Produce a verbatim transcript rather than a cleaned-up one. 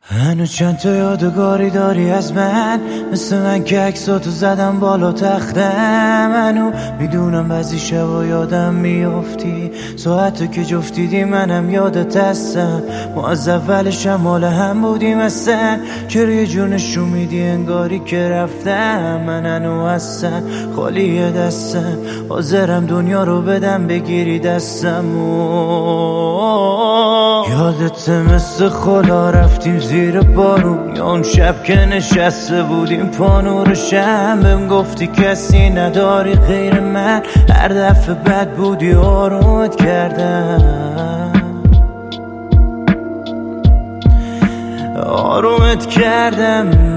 هنوز چند تا یادگاری داری از من، مثل من که عکساتو زدم بالا تختم. منو میدونم بعضی شبا یادم میافتی، ساعتو که جفتیدی منم یادت هستم. ما از اولش هم مال هم بودیم اصلا، چرا یه جور نشون میدی انگاری که رفتم. من هنو هستم خالی دستم، حاضرم دنیا رو بدم بگیری دستم. یادت مثل خلا رفتیم زیر بارون، یا اون شب که نشسته بودیم پا نور شم. بهم گفتی کسی نداری غیر من، هر دفعه بد بودی آرومت کردم آرومت کردم